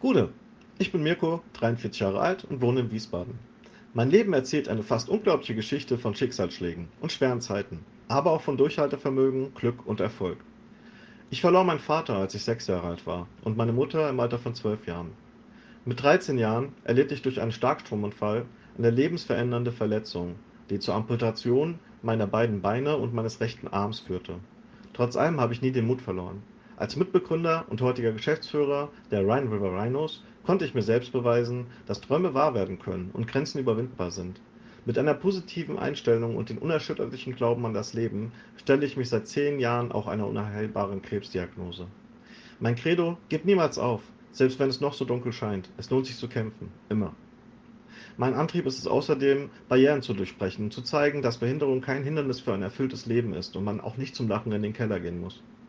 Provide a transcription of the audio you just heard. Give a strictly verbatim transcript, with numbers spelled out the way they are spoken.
Gude, ich bin Mirko, dreiundvierzig Jahre alt und wohne in Wiesbaden. Mein Leben erzählt eine fast unglaubliche Geschichte von Schicksalsschlägen und schweren Zeiten, aber auch von Durchhaltevermögen, Glück und Erfolg. Ich verlor meinen Vater, als ich sechs Jahre alt war, und meine Mutter im Alter von zwölf Jahren. Mit dreizehn Jahren erlitt ich durch einen Starkstromunfall eine lebensverändernde Verletzung, die zur Amputation meiner beiden Beine und meines rechten Arms führte. Trotz allem habe ich nie den Mut verloren. Als Mitbegründer und heutiger Geschäftsführer der Rhine River Rhinos konnte ich mir selbst beweisen, dass Träume wahr werden können und Grenzen überwindbar sind. Mit einer positiven Einstellung und dem unerschütterlichen Glauben an das Leben stelle ich mich seit zehn Jahren auch einer unheilbaren Krebsdiagnose. Mein Credo: Gib niemals auf, selbst wenn es noch so dunkel scheint. Es lohnt sich zu kämpfen, immer. Mein Antrieb ist es außerdem, Barrieren zu durchbrechen und zu zeigen, dass Behinderung kein Hindernis für ein erfülltes Leben ist und man auch nicht zum Lachen in den Keller gehen muss.